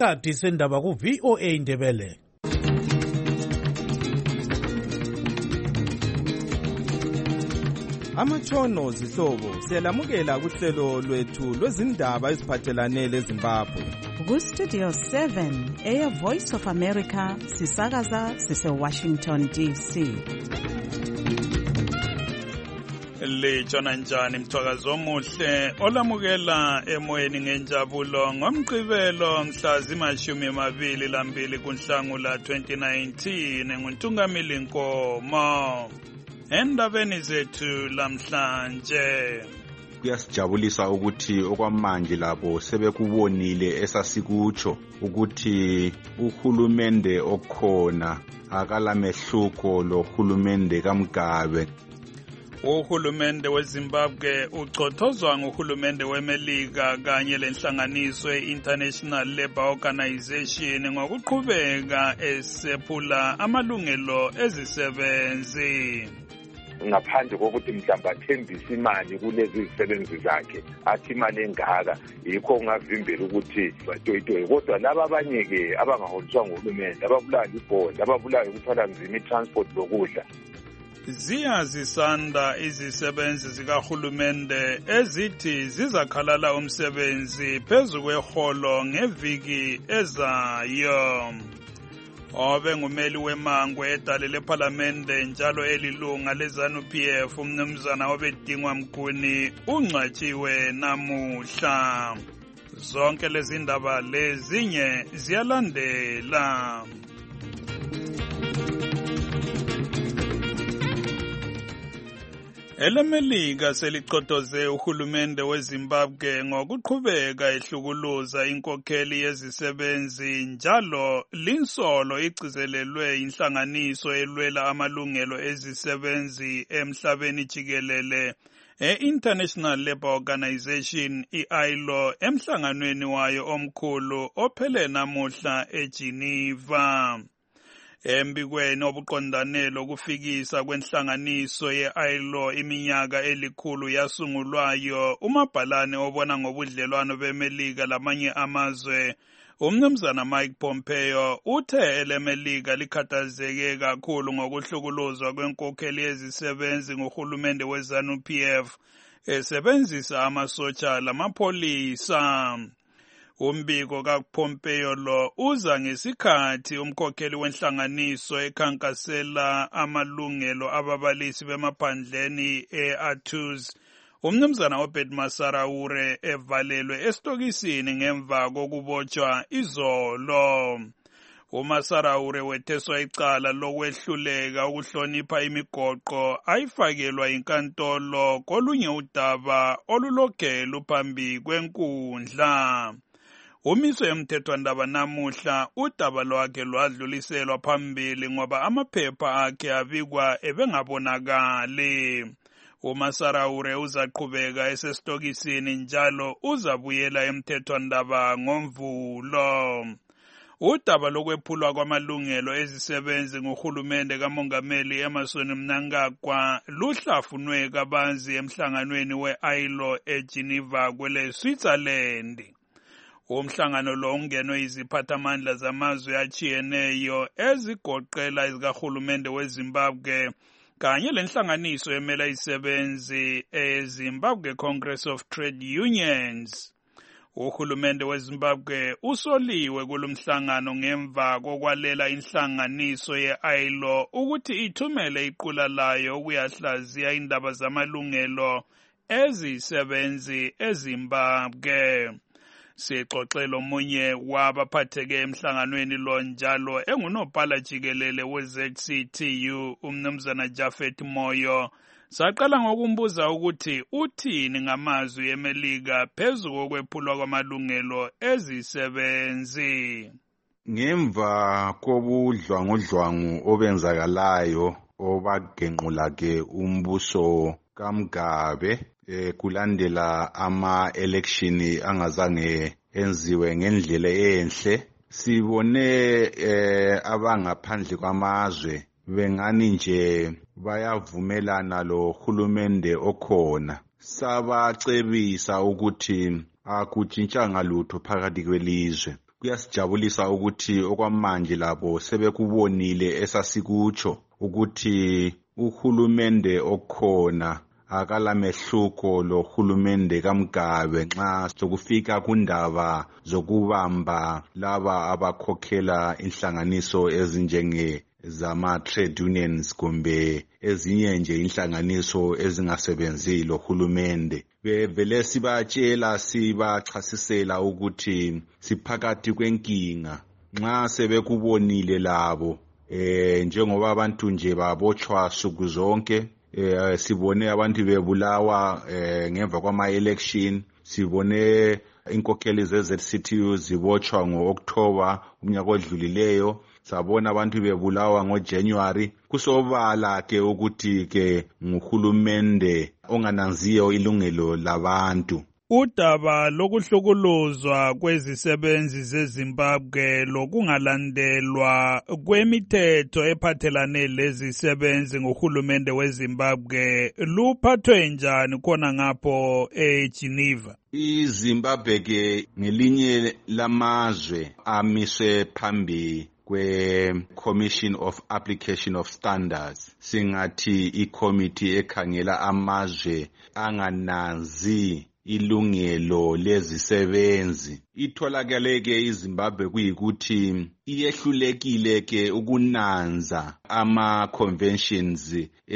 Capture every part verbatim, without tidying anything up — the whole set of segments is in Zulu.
Isikhathi sendaba ku V O A Indebele. Amatshono zihlobo siyalamukela kuhlelo lwethu lwezindaba eziphathelane leZimbabwe. Ku Studio seven Air Voice of America sisakaza sise Washington D C. Lejona njani mthwakazo omuhle olamukela emoyeni ngenjabulo ngomgqibelo mhla zimashumi amabili lambili kuNhlangula twenty nineteen nguNtungamili Nkomo. Endabeni zethu lamhlanje kuyasijabulisa ukuthi okwamanje labo sebekubonile esasikutsho ukuthi uhulumende okhona akalamehluko lohulumende kaMgabe. Uhulumende weZimbabwe uchothozwa nguhulumende weMelika kanye lenhlanganiso ye-International Labour Organization ngokuqhubeka esephula amalungelo ezisebenzi. Ngaphandle kokuthi mhlawumbe athembise imali kulezi zisebenzi zakhe athi imali engaka yikho kungavimbela ukuthi batoyitoye, kodwa laba abanye-ke abangaholiswa nguhulumende ababulawa libhondi ababulawa ukuthwala nzima i-transport lokudla. Ziyazisanda izisebenzi zikahulumende ezithi zizakhalala umsebenzi phezu kweholo ngeviki ezayo. Obe ngumeli wemangwe edale leParlamente njalo elilunga leZANU P F umnumzana obedingwa Mguni ungcwatshiwe namuhla. Zonke lezi ndaba lezinye ziyalandela. EleMelika selichotoze uhulumende weZimbabwe ngokuqhubeka ehlukuluza inkokheli yezisebenzi njalo linsolo igcizelelwe inhlanganiso elwela amalungelo ezisebenzi emhlabeni jikelele e-International Labour Organization I L O emhlanganweni wayo omkhulu ophele namuhla eGeneva. Embikweni obuqondanelo kufikisa kwenhlanganiso ye-I L O iminyaka elikhulu yasungulwayo umabhalane obona ngobudlelwano beMelika lamanye amazwe umnumzana Mike Pompeo uthe eleMelika likhathazeke kakhulu ngokuhlukuluzwa kwenkokheli yezisebenzi nguhulumende weZANU P F esebenzisa amasotsha lamapholisa. Umbiko kaPompeo lo uza ngesikhathi umkhokheli wenhlanganiso ekhankasela amalungelo ababalisi bemaphandleni e-Athus umnumzana Obed Masaraure evalelwe esitokisini ngemva kokubotshwa izolo. uMasaraure wetheswa icala lokwehluleka ukuhlonipha imigoqo ayifakelwa inkantolo kolunye udaba olulokhe luphambi kwenkundla. Umiswe emthethwandaba namuhla udaba lwakhe lwadluliselwa phambili ngoba amaphepha akhe abikwa ebengabonakali. uMasaraure uzaqhubeka esesitokisini njalo uzabuyela emthethwandaba ngomvulo. Udaba lokwephulwa kwamalungelo ezisebenzi nguhulumende kaMongameli Emmerson Mnangagwa luhlafunwe kabanzi emhlanganweni we-I L O eGeneva kwele Switzerland. Umhlangano lo ungenwe iziphathamandla zamazwe achiyeneyo ezigoqela ezikahulumende weZimbabwe kanye lenhlanganiso emela isebenzi eZimbabwe Congress of Trade Unions. Uhulumende weZimbabwe usoliwe kulomhlangano ngemva kokwalela inhlanganiso ye-I L O ukuthi ithumele iqula layo ukuyahlaziya indaba zamalungelo ezisebenzi eZimbabwe. Sixoxela omunye wabaphatheke emhlanganweni lo njalo engunobhala jikelele we-Z C T U umnumzana Japhet Moyo. Saqala ngokumbuza ukuthi uthini ngamazwi eMelika phezu kokwephulwa kwamalungelo ezisebenzi. Ngemva kobudlwangodlwangu obenzakalayo obagenqula ke umbuso kaMgabe eh, kulandela ama-election angazange enziwe ngendlela enhle, sibone eh, abangaphandle kwamazwe bengani nje bayavumelana lo hulumende okhona. Sabacebisa ukuthi akutshintshanga lutho phakathi kwelizwe. kuyasijabulisa ukuthi okwamanje labo sebekubonile esasikutsho ukuthi uhulumende okhona akala mehluko lo hulumende kaMgabe nxa sokufika kundaba zokubamba laba abakhokhela inhlanganiso ezinjenge zama trade unions kumbe ezinye nje inhlanganiso ezingasebenzi lo hulumende. Bevele sibatshela sibachasisela ukuthi siphakathi kwenkinga nxa sebekubonile labo eh njengoba abantu nje babotshwa suku zonke. Eh sibone abantu bebulawa eh ngemva kwama election, sibone inkokheli ze-Z C T U zibotshwa ngo-October umnyaka odlulileyo, sabona abantu bebulawa ngo-January. Kusobala ke ukuthi ke nguhulumende ongananziyo ilungelo labantu. Udaba lokuhlukuluzwa kwezisebenzi zeZimbabwe lokungalandelwa kwemithetho ephathelane lezisebenzi ngohulumende weZimbabwe luphathwe njani khona ngapho eGeneva? iZimbabwe ke ngelinye lamazwe amiswe phambi kwe-Commission of Application of Standards, singathi i-committee ekhangela amazwe angananzi ilungelo lezisebenzi. Itholakale ke iZimbabwe kuyikuthi iyehlulekile ke ukunanza ama conventions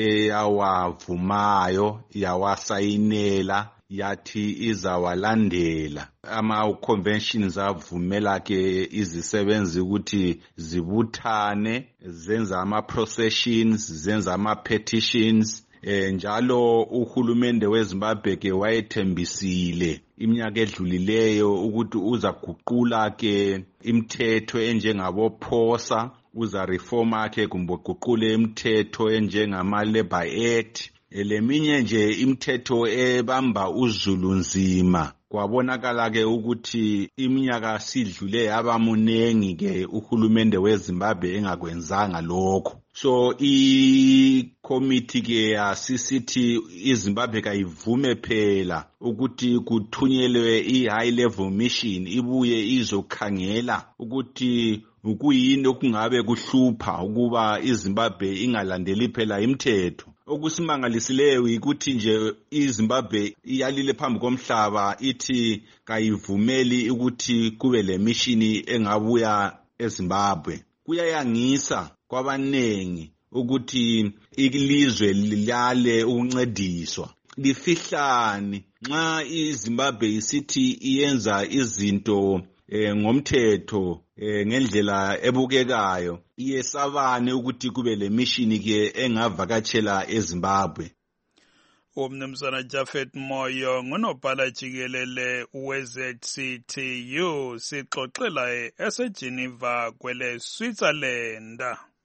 eyawavumayo yawasayinela yathi izawalandela. Ama conventions avumela ke izisebenzi ukuthi zibuthane, zenza ama processions, zenza ama petitions. Eh njalo uhulumende weZimbabwe ke wayethembisile iminyaka edlulileyo ukuthi uza guqula ke imithetho enjengabo phosa, uza reforma ke kumbe guqule imithetho enjengama Labor Act, leminye nje imithetho ebamba uzulu nzima. Kwabonakala ke ukuthi iminyaka sidlule abamunengi ke uhulumende weZimbabwe engakwenzanga lokho. So i-committee ke yasisithi iZimbabwe kayivume phela ukuthi kuthunyelwe i-high level mission ibuye izokhangela ukuthi ukuyini okungabe kuhlupha ukuba iZimbabwe ingalandeli phela imithetho. Okusimangalisileyo ukuthi nje iZimbabwe iyalile phambi komhlaba ithi kayivumeli ukuthi kube le mission engabuya eZimbabwe. Kuyayangisa kwabanengi ukuthi ilizwe lilale ukuncediswa. Lifihlani nxa iZimbabwe isithi iyenza izinto eh, ngomthetho eh, ngendlela ebukekayo, iyesabane ukuthi kube le mission ke engavakatshela eZimbabwe. Umnumzana Japhet Moyo ngunobhala jikelele we-Z C T U sixoxela eseGeneva kwele Switzerland.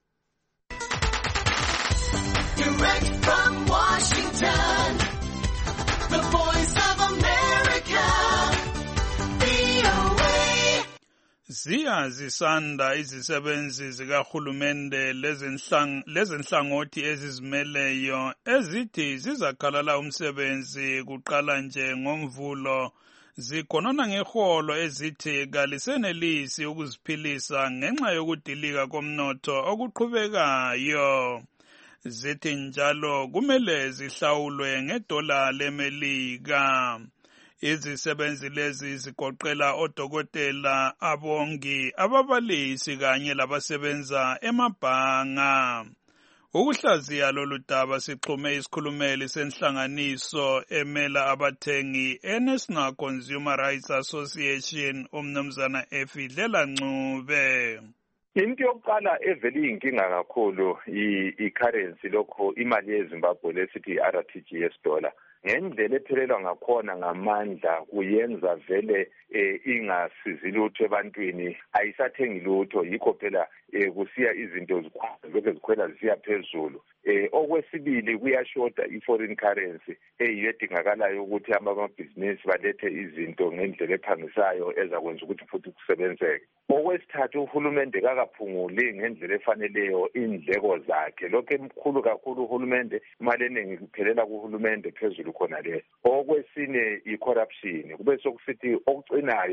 Direct from Washington, the Voice of America, V O A. Ziya zisanda izisebenzi zikahulumende lezenhlangothi ezizimeleyo ezithi zizakhalala umsebenzi kuqala nje ngoMvulo, zikhonona ngeholo ezithi kalisenelisi ukuziphilisa ngenxa yokudilika komnotho okuqhubekayo. Zithi njalo kumele zihlawulwe ngedola leMelika. Izisebenzi lezi zigoqela odokotela, abongi, ababalisi kanye labasebenza emabhanga. Ukuhlaziya lolu daba sixhume isikhulumeli senhlanganiso emela abathengi eNational Consumer Rights Association umnumzana Efidlela Ncube. Into yokuqala evele iyinkinga kakhulu i-currency lokho imali yeZimbabwe lesithi i-R T G S dollar. Ngendlela ephelelwa ngakhona ngamandla kuyenza vele eh, ingasizi lutho ebantwini, ayisathengi lutho, yikho phela eh, kusiya izinto zikhwela zikhwela zisiya phezulu. Eh, okwesibili kuyashoda i-foreign currency eyiyo edingakalayo ukuthi amabhizinisi balethe izinto ngendlela ephangisayo ezakwenza ukuthi futhi kusebenzeke. Okwesithathu uhulumende kakaphunguli ngendlela efaneleyo indleko zakhe. Lokho emkhulu kakhulu uhulumende, imali eningi kuphelela kuhulumende phezulu khona le. Okwesine i-corruption, kube sokusithi okucinayo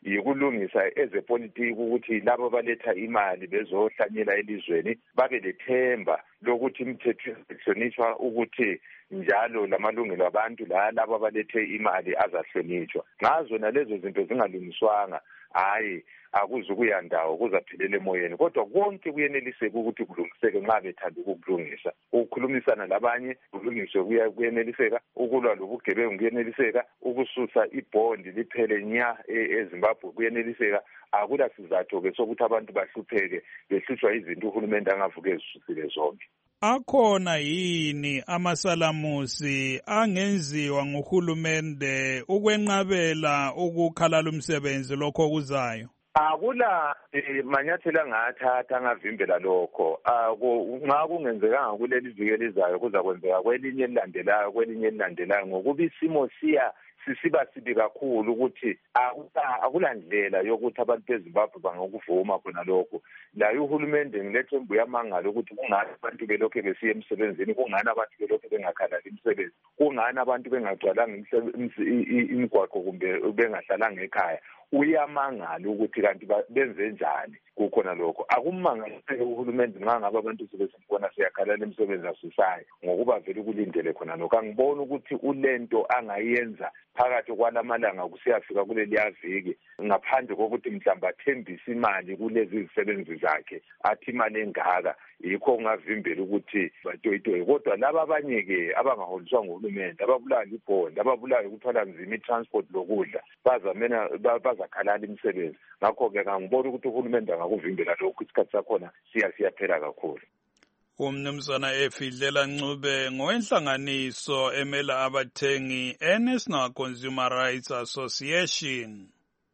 yikulungisa ezepolitiki ukuthi labo baletha imali bezohlanyela elizweni babe lethemba lokuthi imithetho ihlonishwa ukuthi njalo lamalungelo abantu la labo balethe imali azahlonishwa. Ngazo nalezo zinto zingalungiswanga hayi akuzukuya ndawo kuzaphelela emoyeni, kodwa konke kuyeneliseka ukuthi kulungiseke nxa bethanda ukukulungisa. Ukukhulumisana labanye kulungiswe kuyeneliseka, ukulwa lobugebengu kuyeneliseka, ukususa ibhondi liphele nya eZimbabwe kuyeneliseka. Akula sizatho ke sokuthi abantu bahlupheke behlutshwa izinto uhulumende angavuke ezisusile zonke. Akhona yini amasalamusi angenziwa nguhulumende ukwenqabela ukukhalala umsebenzi lokho kuzayo? Akula manyathelo angathatha angavimbela lokho. Nxa kungenzekanga kuleli viki elizayo kuza kwenzeka kwelinye elilandelayo kwelinye elilandelayo ngokuba isimo siya sisiba sibi kakhulu ukuthi akulandlela yokuthi abantu beZimbabwe bangakuvuma khona lokho. La uhulumende ngilethembu yamangala ukuthi kungani abantu belokho besiya emsebenzini, kungani abantu belokho bengakhalali imisebenzi, kungani abantu bengagcwalanga imigwaqo kumbe bengahlalanga ekhaya. Uyamangala ukuthi kanti benze njani kukhona lokho. Akumangalise uhulumende nxa ngabe abantu sebesibona siyakhalala imisebenzi asisayi ngokuba vele kulindele khona lokho. Angibona ukuthi ulento angayenza phakathi kwalamalanga kusiyafika kuleli yaviki ngaphandle kokuthi mhlamba athembise imali kulezi izisebenzi zakhe athi imali engaka yikho ngavimbela ukuthi batoyitoye. Kodwa laba abanye-ke abangaholiswa nguhulumende ababulawa libhondi ababulawa ukuthwala nzima i-transport lokudla bazamena bazakhalala imisebenzi. Ngakho-ke angibona ukuthi uhulumende angakuvimbela lokhu isikhathi sakhona siya siyaphela kakhulu. Umnumzana Efidlela Ncube ngowenhlanganiso emela abathengi eNational Consumer Rights Association.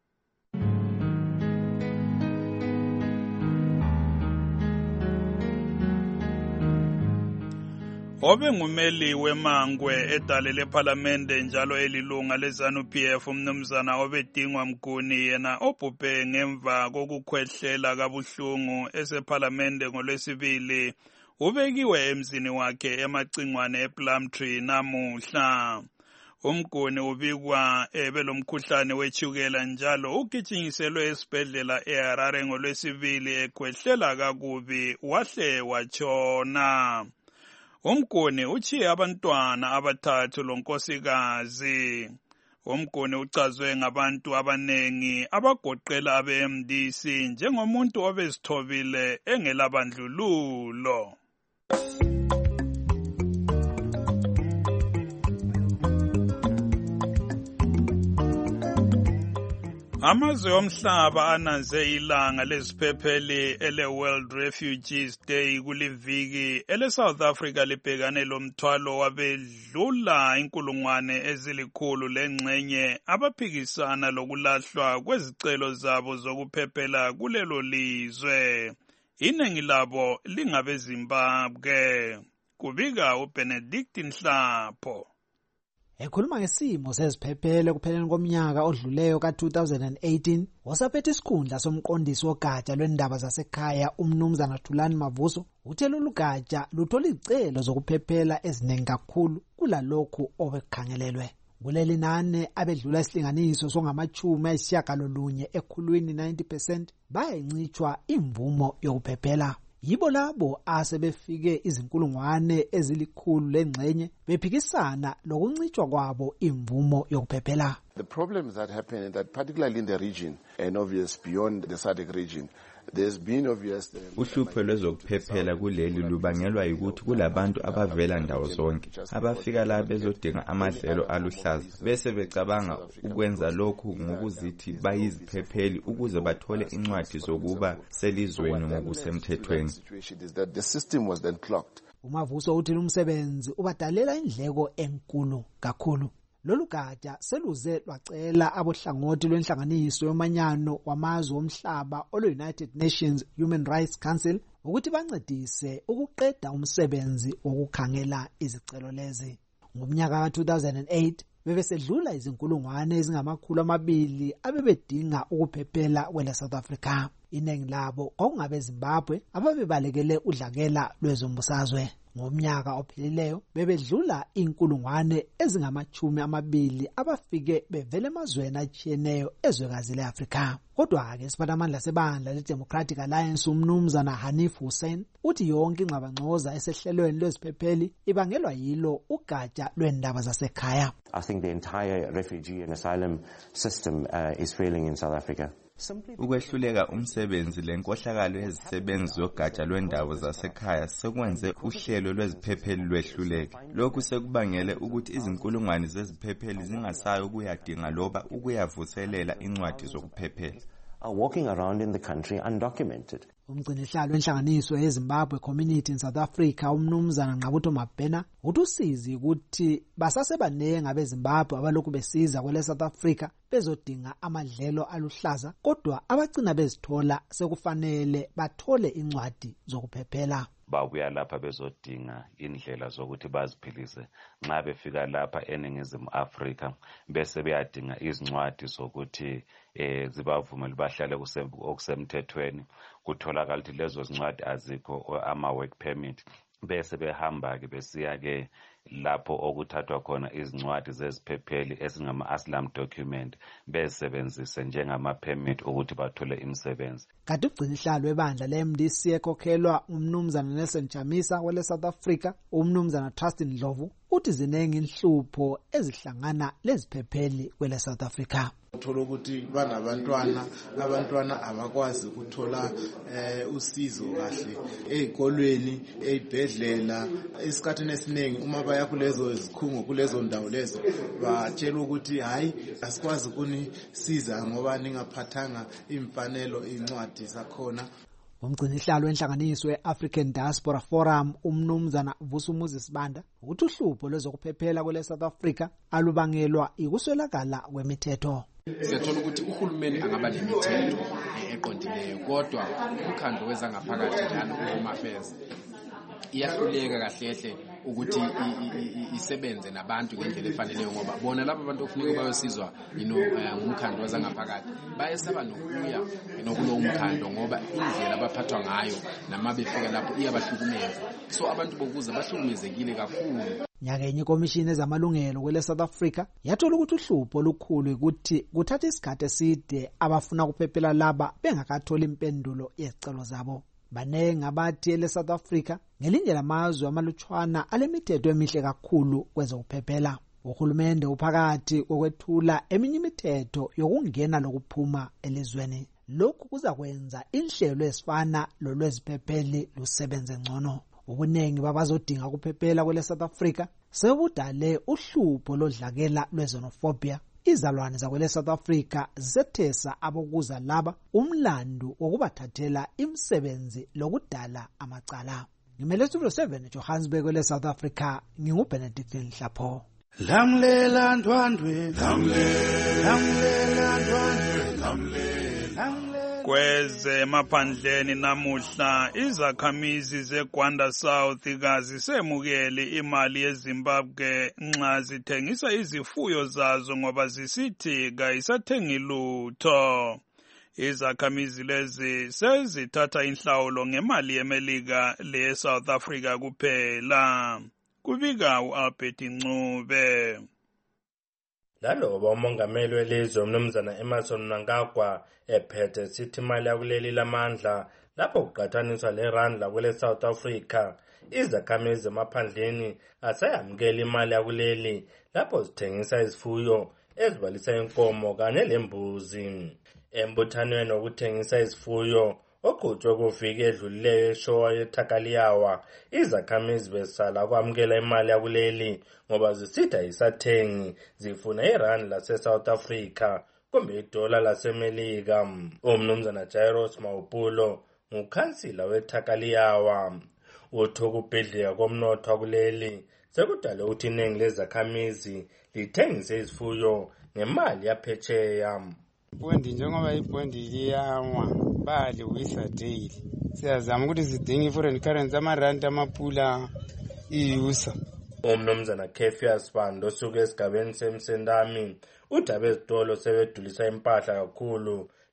Obe ngumeli wemangwe edale leParlamente njalo elilunga leZANU-P F umnumzana Obedingwa Mguni yena obhubhe ngemva kokukhwehlela kabuhlungu eseParlamente ngolwesibili ubekiwe emzini wakhe emacingwane ePlumtree namuhla. Umguni ubikwa ebelomkhuhlane wetshukela njalo ugijinyiselwe esibhedlela eHarare ngolwesibili ekhwehlela kakubi wahle watshona. Umguni uchiye abantwana abathathu lonkosikazi. Umguni uchazwe ngabantu abanengi abagoqela abe-M D C njengomuntu obezithobile engelabandlululo. Amazwe omhlaba ananze ilanga leziphepheli ele World Refugees Day kuliviki ele South Africa libhekane lomthwalo wabedlula inkulungwane ezilikhulu lengxenye abaphikisana lokulahlwa kwezicelo zabo zokuphephela kulelo lizwe. Iningi labo lingabe Zimbabwe. Kubika uBenedict Nhlapho. Ekhuluma ngesimo seziphephelo kupheleni komnyaka odluleyo ka two thousand eighteen, wasaphethe isikhundla somqondisi wogatsha lwendaba zasekhaya umnumzana Thulani Mavuso uthe lolu gatsha luthola izicelo zokuphephela eziningi kakhulu kulalokhu obekhangelelwe. Kuleli nane abedlula isilinganiso songamachumi ayisishiyagalolunye ekhulwini ninety percent bayincitshwa imvumo yokuphephela. Yibo labo asebefike izinkulungwane ezilikhulu lengxenye bephikisana lokuncitshwa kwabo imvumo yokuphephela. The problems that happen in that particularly in the region and obvious beyond the S A D C region, there's been obvious uhlupho lwezokuphephela kuleli lubangelwa ukuthi kulabantu abavela ndawo zonke abafika la bezodinga amadlelo aluhlaza bese becabanga ukwenza lokhu ngokuzithi bayiziphepheli ukuze bathole incwadi zokuba selizweni ngokusemthethweni. The system was then clogged. Umavuso uthi umsebenzi ubadalela indleko enkulu kakhulu. Lolu gatsha seluze lwacela abohlangothi lwenhlanganiso yomanyano wamazwe omhlaba olo-United Nations Human Rights Council ukuthi bancedise ukuqeda umsebenzi wokukhangela izicelo lezi. Ngomnyaka ka two thousand eight bebesedlula izinkulungwane ezingamakhulu amabili abebedinga ukuphephela kwele South Africa. Iningi labo kwakungabe Zimbabwe ababebalekele udlakela lwezombusazwe. Ngomnyaka ophelileyo bebedlula inkulungwane ezingamachumi amabili abafike bevela emazweni atshiyeneyo ezwekazi leAfrika. Kodwa-ke isiphathimandla sebandla le-Democratic Alliance umnumzana Hanif Hussein uthi yonke ingxabangxoza esehlelweni lweziphepheli ibangelwa yilo ugatsha lwendaba zasekhaya. I think the entire refugee and asylum system uh, is failing in South Africa. Ukwehluleka umsebenzi lenkohlakalo yezisebenzi zogatsha lwendaba zasekhaya sekwenze uhlelo lweziphepheli lwehluleke. Lokhu sekubangele ukuthi izinkulungwane zeziphepheli zingasayi ukuyadinga loba ukuyavuselela incwadi zokuphephela. Are walking around in the country undocumented. Umgcinihlalo wenhlanganiso yeZimbabwe Community in South Africa umnumzana Nqabutho Mabhena uthi usizi ukuthi basasebanenge abeZimbabwe abalokhu besiza kwele South Africa bezodinga amadlelo aluhlaza kodwa abagcina bezithola sekufanele bathole incwadi zokuphephela. Babuya lapha bezodinga indlela zokuthi baziphilise nxa befika lapha eNingizimu Afrika bese beyadinga izincwadi zokuthi eh zibavumele bahlale okusemthethweni kutholakala ukuthi lezo zincwadi azikho ama work permit bese behamba ke besiya ke lapho okuthathwa khona izincwadi zeziphepheli esingama asylum document besebenzise njengama permit ukuthi bathole imisebenzi. Kanti ugcinihlalo webandla le-M D C ekhokhelwa umnumzana Nelson Chamisa wele South Africa umnumzana Trustin Ndlovu uthi zinenge inhlupho ezihlangana leziphepheli kwele South Africa. Uthola ukuthi banabantwana abantwana abakwazi ukuthola eh usizo kahle ezikolweni ezibhedlela esikhathini esiningi uma baya kulezo izikhungo kulezo ndawo lezo batshela ukuthi hayi asikwazi kunisiza ngoba ningaphathanga imfanelo incwadi zakhona. Umgcinihlalo wenhlanganiso we-African Diaspora Forum umnumzana Vusumuzi Sibanda uthi uhlupho lwezokuphephela kwele South Africa alubangelwa ikuswelakala kwemithetho. Siyathola ukuthi uhulumeni angaba lemithetho eqondileyo kodwa umkhandlo wezangaphakathi njalo Home Affairs iyahluleka kahlehle ukuthi isebenze nabantu ngendlela efaneleyo ngoba bona laba abantu ofuneka bayosizwa ino ngumkhandlo wezangaphakathi bayesaba nokuya nokulo umkhandlo ngoba indlela abaphathwa ngayo nama befika lapho iyabahlukumeza so abantu bokuza bahlukumezekile kakhulu. Nyakenye ikomishini ezamalungelo kwele South Africa yathola ukuthi uhlupho olukhulu ukuthi kuthatha isikhathi eside abafuna ukuphephela laba bengakatholi impendulo yezicelo zabo. Banenge abathi ele South Africa ngelinye lamazwe amalutshwana alemithetho emihle kakhulu kwezokuphephela. Uhulumende uphakathi kokwethula eminye imithetho yokungena lokuphuma elizweni. Lokhu kuzakwenza inhlelo ezifana lolweziphepheli lusebenze ngcono. Ubunengi babazodinga ukuphephela kwele South Africa sebudale uhlupho lodlakela lwezonofobia. Izalwane zakwele South Africa zisethesa abokuza laba umlando wokubathathela imisebenzi lokudala amacala. Ngimele Studio seven Johannesburg kwele South Africa nginguBenedict Nhlapho. Lamlela ndwandwe lamlela ndwandwe lamlela kweze maphandleni namuhla izakhamizi zeGwanda South kazisemukele imali yeZimbabwe nxa zithengisa izifuyo zazo ngoba zisithi kayisathengi lutho. Izakhamizi lezi sezithatha inhlawulo ngemali yeMelika le South Africa kuphela. Kubika uAlbert Ncube. Laloba umongameli welizwe umnumzana Emmerson Mnangagwa ephethe sithi imali yakuleli lamandla lapho kuqathaniswa leRand lakwele South Africa izakhamizi emaphandleni asayamukela imali yakuleli lapho zithengisa izifuyo ezibalisa inkomo kanye lembuzi. Embuthanweni wokuthengisa izifuyo oqhutshwe kuviki edlulileyo eshowa yeThakaliyawa izakhamizi besala kwamukela imali yakuleli ngoba zisitha isathengi zifuna iRand lase South Africa kumbe idola laseMelika. Umnumzana Jairus Mawupulo ngukhansila weThakaliyawa uthi ukubhidlika komnotho kuleli sekudale ukuthi iningi lezakhamizi lithengise izifuyo ngemali yaphetsheya. Bondi njengoba ibondi liyawa bali wisa daily siyazama ukuthi sidinge foreign currency amarandi amapula iyusa. Umnumzana Kefias Bando osuke esigabeni semsendami uthi abezitolo sebedulisa impahla kakhulu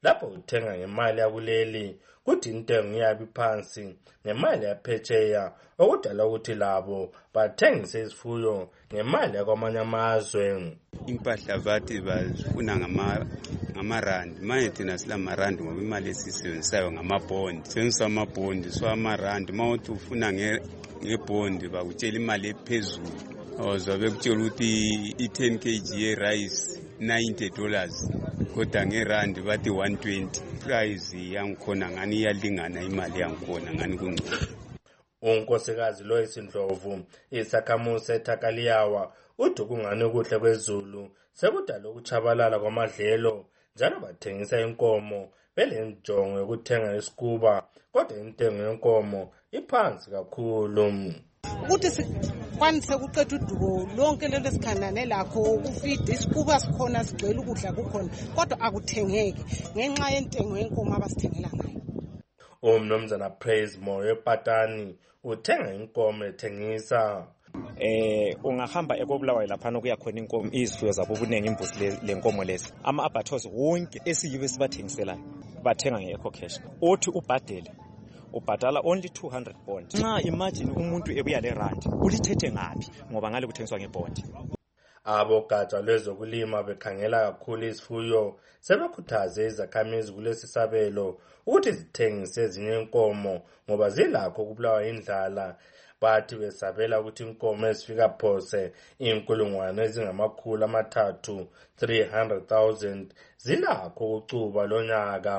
lapho uthenga ngemali yakuleli kuthi intengo iyabi phansi ngemali yaphetsheya okudala ukuthi labo bathengise isifuyo ngemali yakwamanye amazwe. Impahla bathi bazifuna ngamarandi manje thina sila marandi ngoba imali esisebenzisayo ngamabhondi sebenzisa amabhondi so amarandi ma uthi ufuna ngebhondi bakutshela imali ephezulu ozwa bekutshela ukuthi i-ten kilograms ye-rice ninety dollars kodwa ngerandi bathi one twenty price yangikhona ngani iyalingana imali yangikhona ngani kungcono. Unkosikazi Lois Ndlovu isakhamuzi eThakaliyawa uthi kungani kuhle kwezulu sekudala ukuchabalala kwamadlelo njalo bathengisa inkomo belenjongo yokuthenga isikuba kodwa intengo yenkomo iphansi kakhulu. Ukuthi sikwanise ukuqeda udubo lonke lelo sikhandane lakho ukufida isikuba sikhona sigcwele ukudla kukhona kodwa akuthengeki ngenxa yentengo yenkomo abasithengela ngayo. Umnumzana Praise Moyo ePatani uthenga inkomo ethengisa eh ungahamba ekobulawayo lapha kuya khona inkomo izifuyo zabo ubunengi imbuzi lenkomo lezi ama abathozi wonke esiyibe sibathengiselayo bathenga ngeco cash othi ubhadele ubhadala only two hundred bond. Nxa imagine umuntu ebuya le rand ulithethe ngapi ngoba ngale kuthengiswa ngebond. Abogatsha lwezokulima bekhangela kakhulu isifuyo sebekhuthaze izakhamizi kulesi sabelo ukuthi zithengise ezinye inkomo ngoba zilakho ukubulawa indlala. Bathi besabela ukuthi inkomo ezifika phose inkulungwane ezingamakhulu amathathu three hundred thousand zilakho ukucuba lonyaka.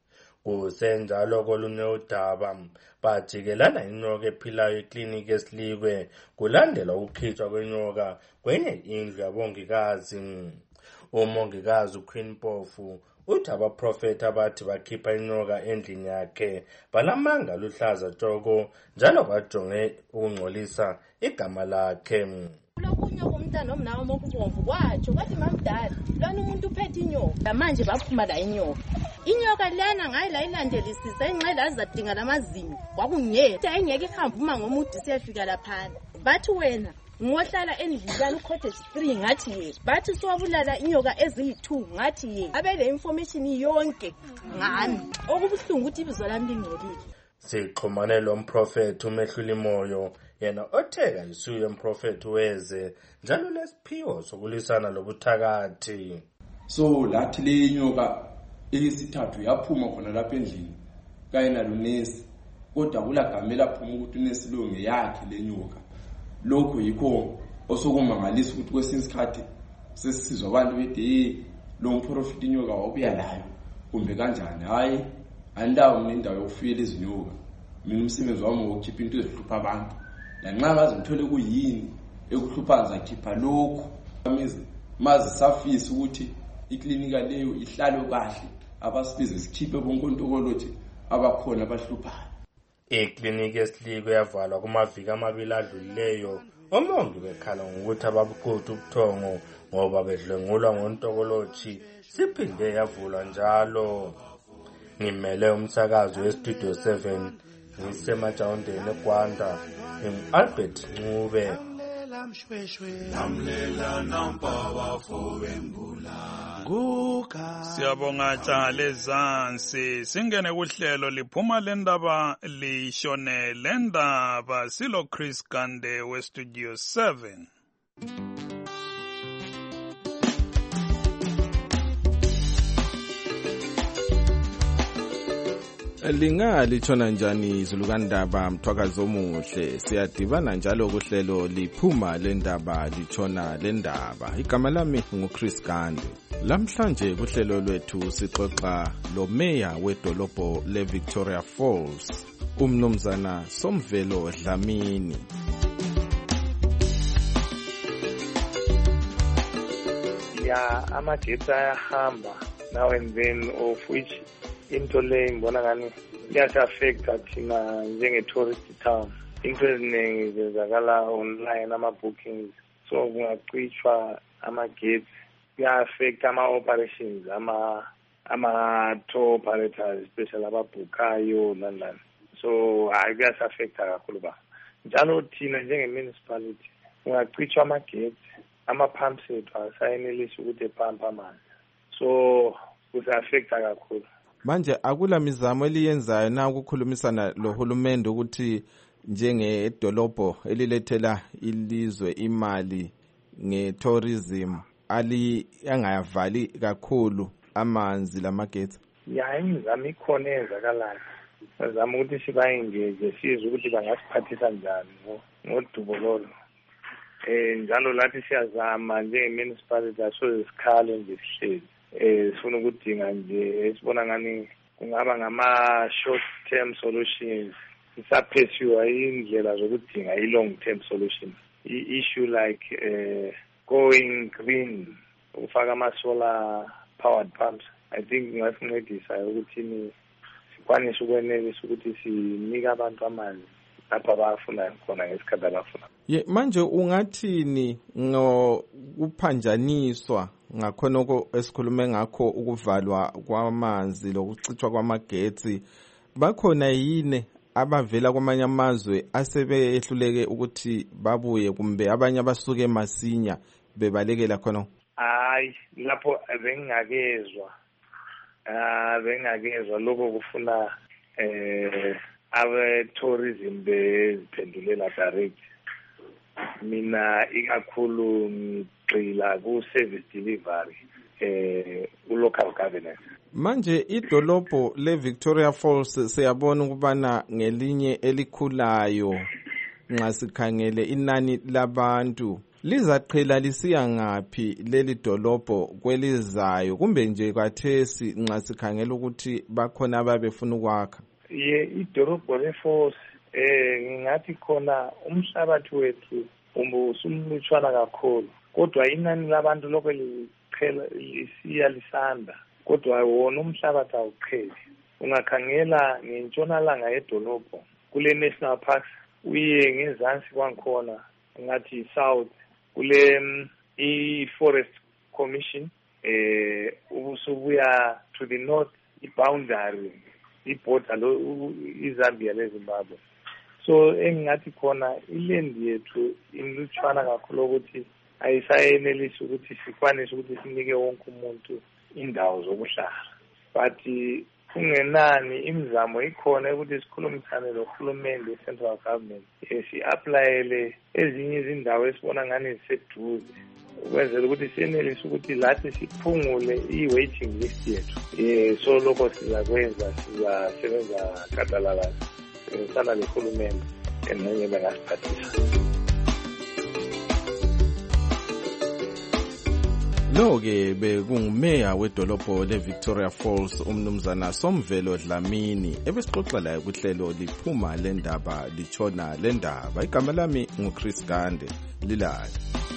Kusenjalo kolunye udaba bajikelana inyoka ephilayo ekliniki eSilikwe kulandela ukukhitshwa kwenyoka kwenye indlu yabongikazi. Umongikazi uQueen Pofu uthi abaprofeti abathi bakhipha inyoka endlini yakhe balamanga luhlaza tshoko njalo bajonge ukungcolisa igama lakhe. Lokunye kumntana omnawo mokubomvu kwatsho kwathi mamdala lona umuntu uphethe inyoka manje baphuma la inyoka inyoka lena ngayi la ilandelisisa enqela azadinga lamazinyo kwakungeke ayengeke ihamba uma ngomude siyafika lapha bathi wena ngohlala endlini ucottage three ngathi ye bathi siwabulala inyoka eziyi-two ngathi ye abele information yonke ngami okubuhlungu ukuthi ibizo lami lingcolile. Sixhumane lo mprofeti umehluli moyo yena otheka isuyo umprofeti weze njalo lesiphiwo sokulisana lobuthakathi. So lathi le nyoka eyesithathu yaphuma khona lapha endlini kayena lunesi kodwa kulagamela phuma ukuthi unesilungu yakhe le nyoka. Lokho yikho osokumangalisa ukuthi kwesinye isikhathi sesizwa abantu bethi lo mprofeti inyoka wabuya layo kumbe kanjani. Hayi andawo nendawo yokufuyela izinyoka mina umsebenzi wami wokukhipha into ezihlupha abantu lanxa ngaze ngithole kuyini ekuhlupha ngizakhipha lokho maze safisa ukuthi iklinika leyo ihlale kahle abasibize sikhiphe bonkontokolothi abakhona abahluphayo. Ikliniki eSilikwe yavalwa kumaviki amabili adlulileyo omongi bekhala ngokuthi ababuquthu ubuthongo ngoba bedlengulwa ngontokolothi siphinde yavulwa njalo. Ngimele umsakazo weStudio seven ngisemajawundeni eGwanda ngingu-Albert Ncube. Siyabonga Jale Zansi singene kuhlelo liphuma lendaba lishone lendaba silo Chris Gande weStudio seven. Lingalithona njani izulukandaba mthwakazi omuhle siyadibana njalo kuhlelo liphuma lendaba litshona lendaba igama lami nguChris Gande. Lamhlanje kuhlelo lwethu sixoxa lo meya wedolobho leVictoria Falls umnumzana Somvelo Dlamini. Ya amagetsi ayahamba now and then of which into le ngibona ngani iyasi-affecta thina njenge-tourist town. Into eziningi zenzakala online ama-bookings so kungacishwa amagetsi kuya-affecta ama-operations ama-tour operators especially ababhukayo nani nani so hayi kuyasi-affecta kakhulu ba njalo thina njenge-municipality kungacishwa amagetsi ama-pumps ethu asayenelisi ukuthi epampe amanzi so kusa-affecta kakhulu. Manje akula mizamo eliyenzayo na ukukhulumisana lohulumende ukuthi njengedolobho elilethela ilizwe imali nge-tourism ali angayavali kakhulu amanzi lamagetsi? Ya, imizamo ikhona eyenzakalayo. Bazama ukuthi sibayengeze sizwe ukuthi bangasiphathisa njani ngodubo lolo. Eh njalo lathi siyazama njenge-municipality asoze sikhale nje sihlezi. Eh sifuna ukudinga nje esibona ngani kungaba ngama-short term solutions. Isaphesiwa indlela zokudinga i-long term solutions. I-issue like uh, going green, ukufaka ama-solar powered pumps. I think ngasincedisa ukuthi sikwanise ukwenelisa ukuthi sinike abantu amanzi lapha abafuna khona ngesikhathi abafuna. Ye manje ungathini ngokuphanjaniswa ngakhonoko esikhulume ngakho ukuvalwa kwamanzi lokucithwa kwamagetsi? Bakhona yini abavela kwamanye amazwe asebehluleke ukuthi babuye kumbe abanye abasuke masinya bebalekela khona? Hayi, lapho bengakezwa. Ah bengakezwa lokho kufuna eh abe tourism beziphendulela direct. Mina ikakhulu ngigxila ku service delivery eh u local governance. Manje idolobho le Victoria Falls siyabona ukubana ngelinye elikhulayo nxa sikhangele inani labantu lizaqhela lisiya ngaphi leli dolobho kwelizayo kumbe nje kwathesi nxa sikhangela ukuthi bakhona ababefuna ukwakha? Ye idolobho le Falls eh ngingathi khona umhlabathi wethu umbusumlutshwana kakhulu kodwa inani labantu lokho liqhela lisiya lisanda kodwa wona umhlabathi awuqheli. Ungakhangela ngentshonalanga yedolobho kule national parks uye ngezansi kwankhona ngathi south kule i-forest commission eh ubusubuya to the north i-boundary i-border lo iZambia leZimbabwe. So engathi khona ilendi yethu imlutshwana kakhulu ukuthi ayisayenelisi ukuthi sikwanise ukuthi sinike wonke umuntu indawo zokuhlala. But kungenani imizamo ikhona ukuthi sikhulumisane nohulumende we-central government si-aplayele ezinye izindawo esibona ngani ziseduze ukwenzela ukuthi siyenelise ukuthi lathi siphungule i-waiting list yethu. Um so lokho sizakwenza, sizasebenza gadalala sebenzisana nohulumende enenye bengasiphathisa. Lo-ke bekungumeya wedolobho le-Victoria Falls umnumzana Somvelo Dlamini ebesixoxa laye kuhlelo liphuma lendaba litshona lendaba. Igama lami nguChris Gande lilali.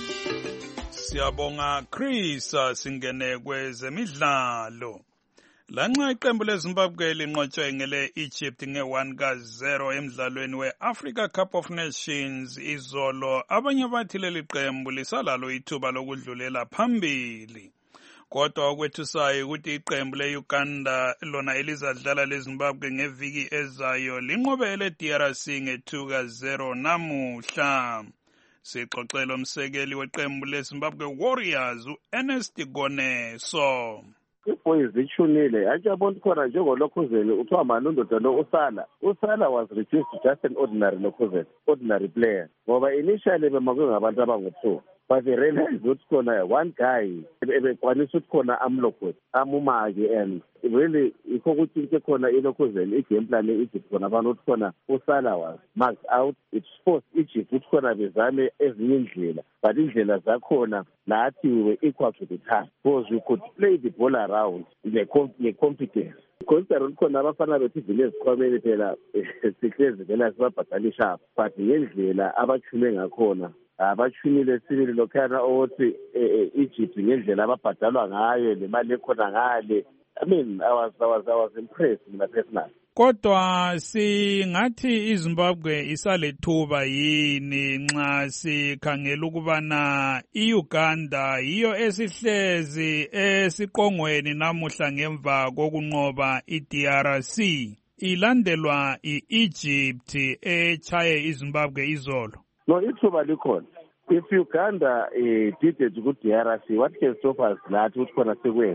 Siyabonga Chris. Singene kwezemidlalo. Lanxa iqembu leZimbabwe linqotshwe ngele Egypt nge one ka zero emidlalweni we-Africa Cup of Nations izolo, abanye bathi leli qembu lisalalo ithuba lokudlulela phambili. Kodwa okwethusayo ukuthi iqembu le-Uganda lona elizadlala leZimbabwe ngeviki ezayo linqobele D R C nge two ka zero namuhla. Sixoxela umsekeli weqembu leZimbabwe Warriors u-Ernest Goneso. Boys ichunile ajabona khona njengolokhuzeni uthiwa manundoda lo usala usala was reduced to just an ordinary lokhuzeni ordinary player ngoba initially bemakwe ngabantu abangu-two but they realized ukuthi khona one guy ebekwanisa ukuthi khona amlokhwe amumake and really ikho ukuthi into khona ilokhuzeni igame plan e-Egypt khona abantu ukuthi khona usala was marked out. It forced Egypt ukuthi khona bezame ezinye indlela but indlela zakhona lathi we were equal to the task because we could play the ball around nge-competence. Consider ukuthi khona abafana bethu vile ezikhwameni phela sihlezi vela sibabhadalisha but ngendlela abachume ngakhona abachumile sibili lokhana ukuthi Egypt ngendlela ababhadalwa ngayo nemali ekhona ngale. I mean, I was, I was, I was impressed mina personally. Kodwa singathi iZimbabwe isalethuba yini nxa sikhangela ukubana iUganda yiyo esihlezi esiqongweni namuhla ngemva kokunqoba iD R C ilandelwa iEgypt echaye iZimbabwe izolo? No, ithuba likhona. If Uganda uh, did it good D R C, what can stop us that ukuthi khona sekwenza?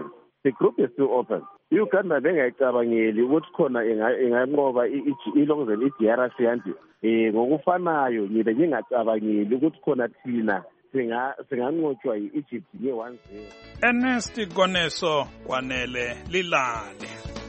the group is still open. I-Uganda bengayicabangeli ukuthi khona inganqoba ilokuzela i-D R C yanti um ngokufanayo ngibe ngingacabangeli ukuthi khona thina singanqotshwa yi-Egypt nge one zero. Ernest Goneso kwanele lilale.